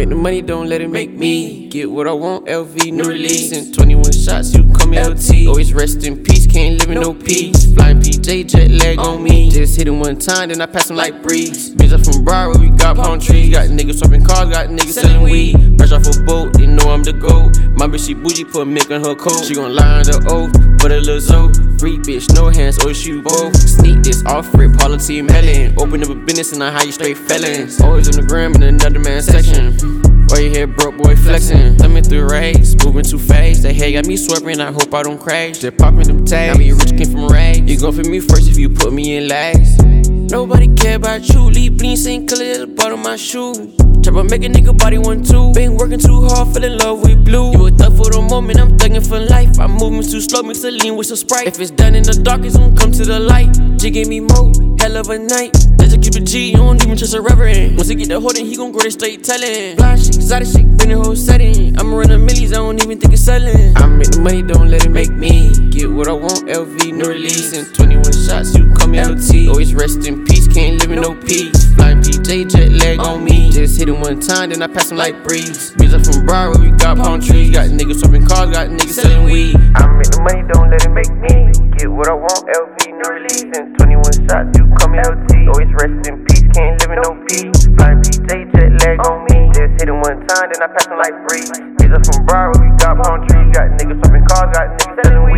make the money, don't let it make me. Get what I want, LV, new release. In 21 shots, you call me LT. Always rest in peace, can't live in no peace. Flying PJ, jet lag on me. Just hit him one time, then I pass him like breeze. Bitch, I'm from Broad, where we got palm trees. Got niggas swapping cars, got niggas selling weed. Fresh off a boat, they know I'm the GOAT. My bitch, she bougie, put milk on her coat. She gon' lie on the oath, put a little zoe. Free bitch, no hands, or shoot both. Sneak this off rip, Paula Team Helen. Open up a business and I hire you straight felons. Always on the gram in another man's section. Why you here, broke boy flexing? Thumbing through rags, moving too fast. They hate got me swerving, I hope I don't crash. They're popping them tags, I mean rich came from rags. You gon' for me first if you put me in last. Nobody care about you, leave bleeding same color at the bottom of my shoe. Try to make a nigga body 1-2. Been working too hard, fell in love with blue. You a thug for the moment, I'm thugging for life. I'm moving too slow, mix a lean with some Sprite. If it's done in the dark, it's gonna come to the light. G gave me more, hell of a night. Just keep it G, you don't even trust a reverend. Once he get the holding, he gon' go to straight telling. Fly shit, exotic shit, bring the whole setting. I'ma run the millies, I don't even think it's selling. I make the money, don't let it make me. Get what I want, LV, new release. In 21 shots, you call me LT. Always rest in peace, can't live in no peace. Flying PJ, jet lag on me. Just hit him one time, then I pass him like breeze. Bitch, I'm from Broad, where we got palm trees. Got niggas swapping cars, got niggas selling weed. I make the money, don't let it make me. Get what I want, LV, new release. In 21 shots, you call me LT. Always rest in peace, can't live in no peace. Flying PJ, jet lag on me. Just hit him one time, then I pass him like breeze. Bitch, I'm from Broad, where we got palm trees. Got niggas swapping cars, got niggas selling weed.